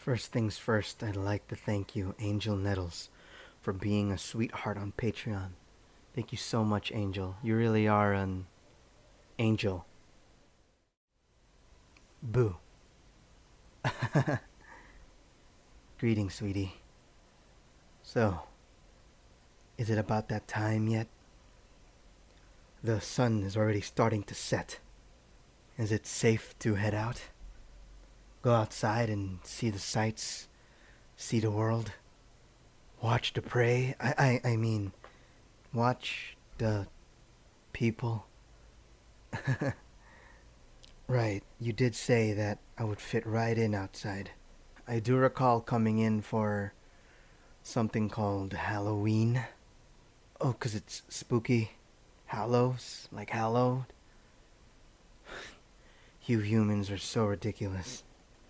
First things first, I'd like to thank you, Angel Nettles, for being a sweetheart on Patreon. Thank you so much, Angel. You really are an angel. Boo. Greetings, sweetie. So, is it about that time yet? The sun is already starting to set. Is it safe to head out? Go outside and see the sights, see the world, watch the prey. I mean, watch the people. Right, you did say that I would fit right in outside. I do recall coming in for something called Halloween. Oh, 'cause it's spooky. Hallows, like hallowed. You humans are so ridiculous.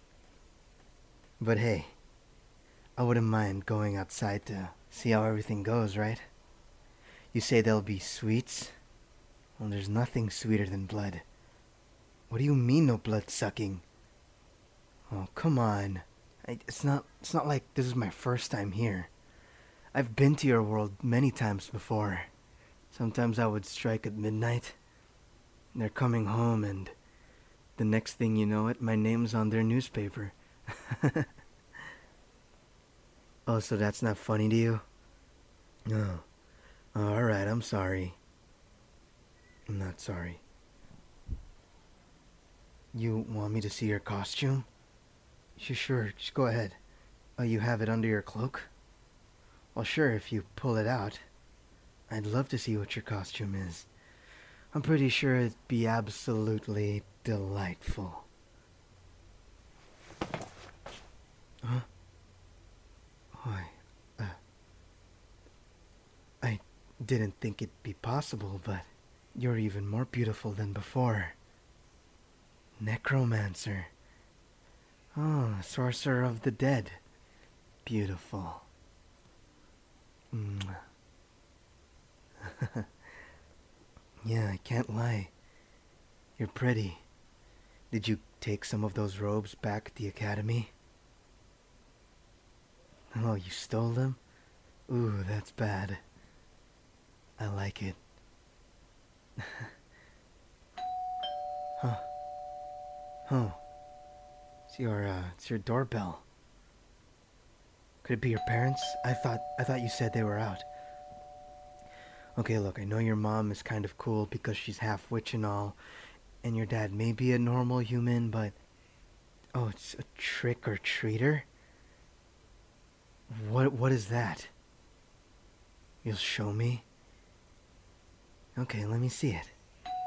But hey, I wouldn't mind going outside to see how everything goes, right? You say there'll be sweets? Well, there's nothing sweeter than blood. What do you mean no blood sucking? Oh, come on. It's not like this is my first time here. I've been to your world many times before. Sometimes I would strike at midnight. They're coming home and the next thing you know it, my name's on their newspaper. Oh, so that's not funny to you? No. Oh, alright, I'm sorry. I'm not sorry. You want me to see your costume? Sure, just go ahead. Oh, you have it under your cloak? Well, sure, if you pull it out. I'd love to see what your costume is. I'm pretty sure it'd be absolutely delightful. Huh? Why, I didn't think it'd be possible, but you're even more beautiful than before. Necromancer. Oh, sorcerer of the dead. Beautiful. Mwah. Yeah, I can't lie. You're pretty. Did you take some of those robes back at the academy? Oh, you stole them? Ooh, that's bad. I like it. Huh. Oh. It's your doorbell. Could it be your parents? I thought you said they were out. Okay, look, I know your mom is kind of cool because she's half witch and all, and your dad may be a normal human, but... Oh, it's a trick-or-treater? What is that? You'll show me? Okay, let me see it.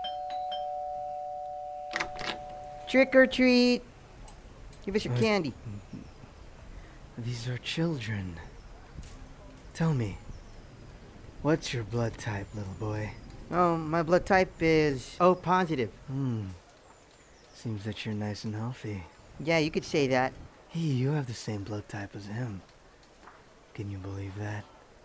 Trick or treat! Give us your candy. These are children. Tell me, what's your blood type, little boy? Oh, my blood type is O positive. Seems that you're nice and healthy. Yeah, you could say that. Hey, you have the same blood type as him. Can you believe that?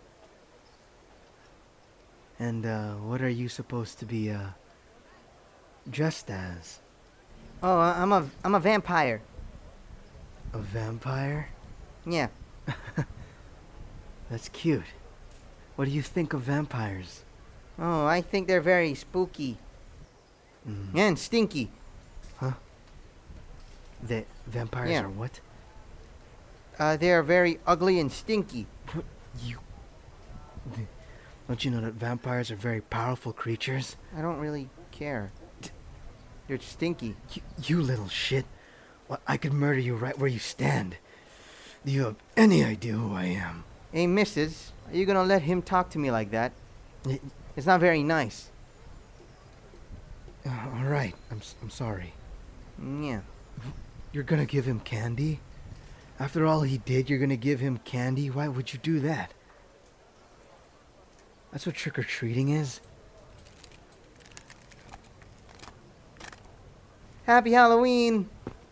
And, what are you supposed to be, dressed as? Oh, I'm a vampire. A vampire? Yeah. That's cute. What do you think of vampires? Oh, I think they're very spooky. And stinky. Huh? The vampires Yeah. are what? They're very ugly and stinky. What? You... Don't you know that vampires are very powerful creatures? I don't really care. They're stinky. You little shit. Well, I could murder you right where you stand. Do you have any idea who I am? Hey, missus, are you gonna let him talk to me like that? Y- It's not very nice. All right, I'm sorry. Yeah. You're gonna give him candy? After all he did, you're gonna give him candy? Why would you do that? That's what trick-or-treating is? Happy Halloween!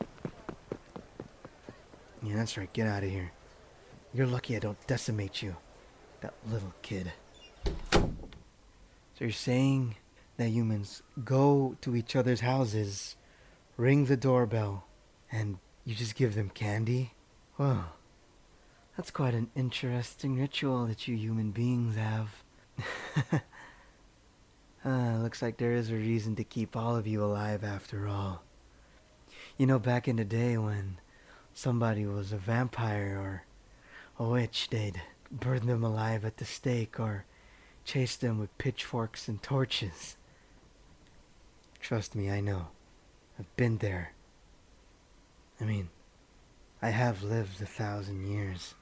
Yeah, that's right, get out of here. You're lucky I don't decimate you. That little kid. So you're saying that humans go to each other's houses, ring the doorbell, and you just give them candy? Well, that's quite an interesting ritual that you human beings have. Looks like there is a reason to keep all of you alive after all. You know, back in the day when somebody was a vampire or a witch, they'd burn them alive at the stake or chase them with pitchforks and torches. Trust me, I know. I've been there. I mean, I have lived 1,000 years.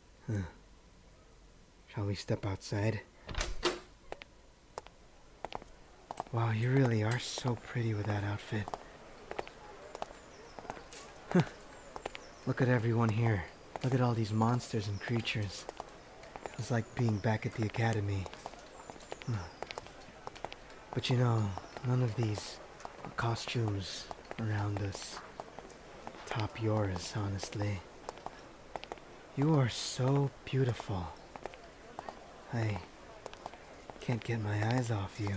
Shall we step outside? Wow, you really are so pretty with that outfit. Look at everyone here. Look at all these monsters and creatures. It's like being back at the academy. But you know, none of these costumes around us top yours, honestly. You are so beautiful. I can't get my eyes off you.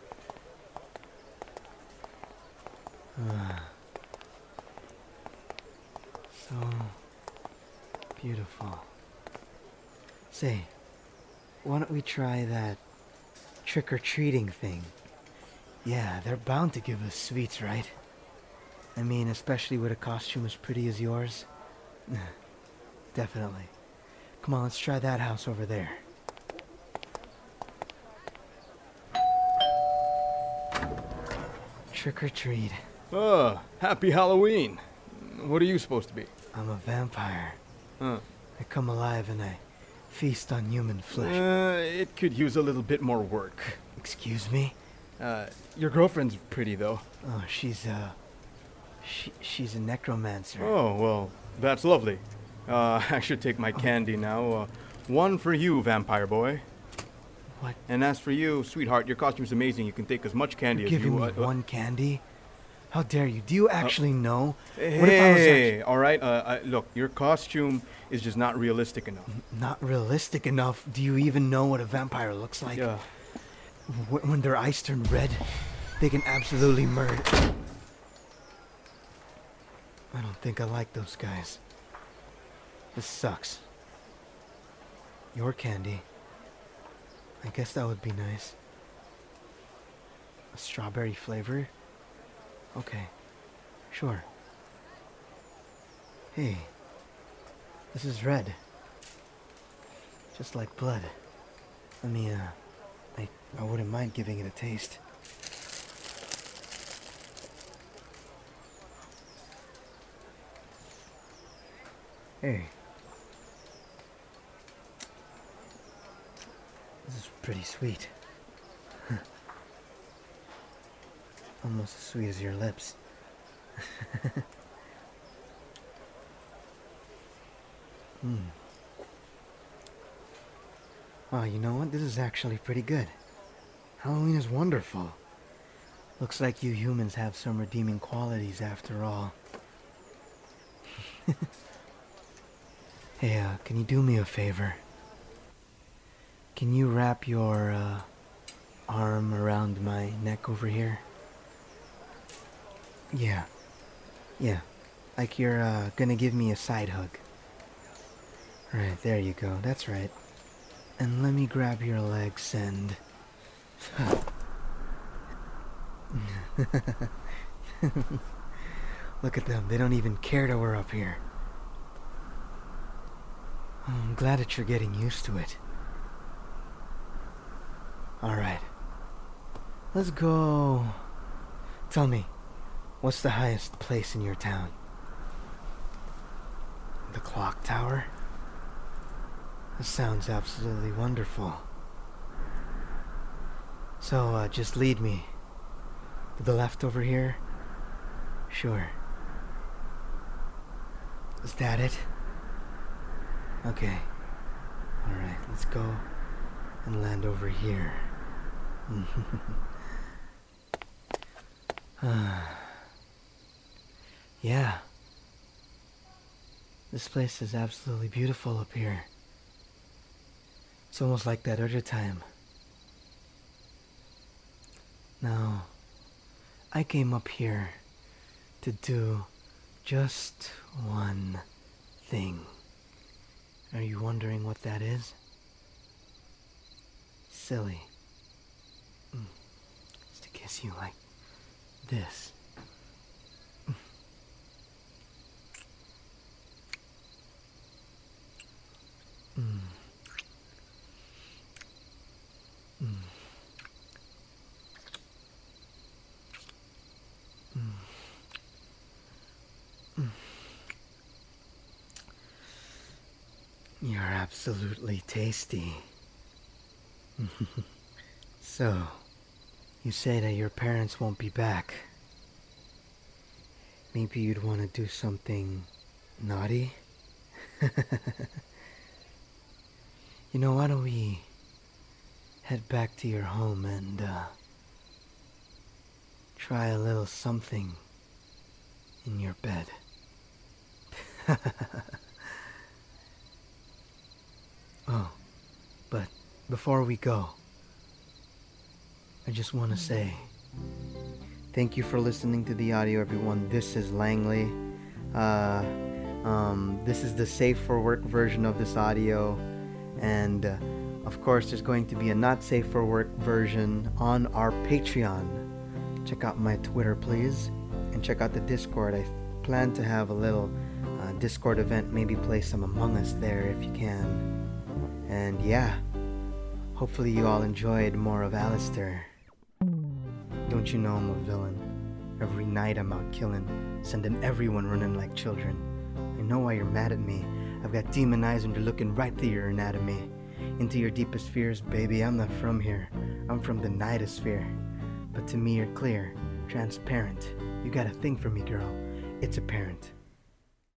So beautiful. Say, why don't we try that trick-or-treating thing? Yeah, they're bound to give us sweets, right? I mean, especially with a costume as pretty as yours. Definitely. Come on, let's try that house over there. Trick or treat. Happy Halloween. What are you supposed to be? I'm a vampire. Huh. I come alive and I feast on human flesh. It could use a little bit more work. Excuse me? Your girlfriend's pretty, though. Oh, she's a necromancer. Oh, well, that's lovely. I should take my candy now. One for you, vampire boy. What? And as for you, sweetheart, your costume's amazing. You can take as much candy You're as you giving want. me one candy? How dare you? Do you actually know? Hey, What if I was all right. Look, your costume is just not realistic enough. not realistic enough? Do you even know what a vampire looks like? Yeah. When their eyes turn red, they can absolutely murder. I don't think I like those guys. This sucks. Your candy. I guess that would be nice. A strawberry flavor? Okay. Sure. Hey. This is red. Just like blood. I wouldn't mind giving it a taste. Hey. This is pretty sweet. Almost as sweet as your lips. Wow, you know what? This is actually pretty good. Halloween is wonderful. Looks like you humans have some redeeming qualities after all. Hey, can you do me a favor? Can you wrap your, arm around my neck over here? Yeah. Yeah. Like you're, gonna give me a side hug. Right, there you go. That's right. And let me grab your legs and... Look at them. They don't even care that we're up here. I'm glad that you're getting used to it. Alright. Let's go... Tell me, what's the highest place in your town? The clock tower? That sounds absolutely wonderful. So, just lead me. To the left over here? Sure. Is that it? Okay. Alright, let's go and land over here. Yeah. This place is absolutely beautiful up here. It's almost like that other time. Now, I came up here to do just one thing. Are you wondering what that is? Silly. It's to kiss you like this. You're absolutely tasty. So, you say that your parents won't be back. Maybe you'd want to do something naughty? You know, why don't we head back to your home and try a little something in your bed? Oh, but before we go, I just want to say thank you for listening to the audio, everyone. This is Langley. This is the safe for work version of this audio, and of course there's going to be a not safe for work version on our Patreon. Check out my Twitter, please, and check out the Discord. I plan to have a little Discord event, maybe play some Among Us there if you can. And yeah, hopefully you all enjoyed more of Alistair. Don't you know I'm a villain? Every night I'm out killing, sending everyone running like children. I know why you're mad at me. I've got demon eyes and you're looking right through your anatomy. Into your deepest fears, baby, I'm not from here. I'm from the nightosphere. But to me you're clear, transparent. You got a thing for me, girl. It's apparent.